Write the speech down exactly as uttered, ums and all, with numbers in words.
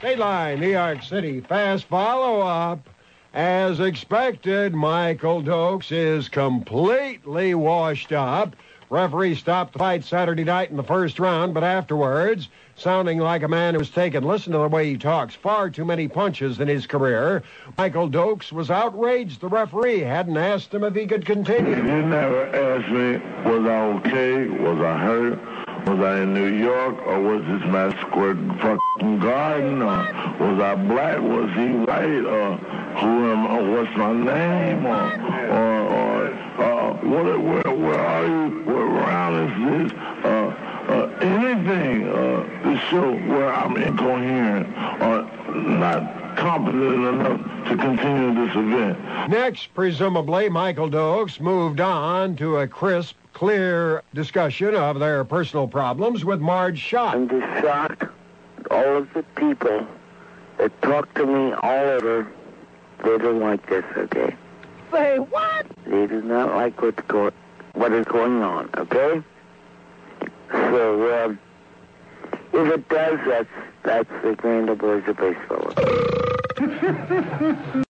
Dateline, New York City. Fast follow-up. As expected, Michael Dokes is completely washed up. Referee stopped the fight Saturday night in the first round, but afterwards, sounding like a man who's taken, listen to the way he talks, far too many punches in his career, Michael Dokes was outraged the referee hadn't asked him if he could continue. You never asked me, was I okay? Was I hurt? Was I in New York, or was this Madison Square fucking Garden, or was I black? Was he white, or who am I? What's my name, or or, or uh, what? Where, where are you? Where around is this? Uh, uh, anything uh, to show where I'm incoherent or not competent enough to continue this event. Next, presumably, Michael Dokes moved on to a crisp, clear discussion of their personal problems with Marge Schott. I'm just shocked. All of the people that talk to me all over, they don't like this, okay? Say what? They do not like what's go- what is going on, okay? So, uh, if it does, that's, that's the Grand Boys of Baseball.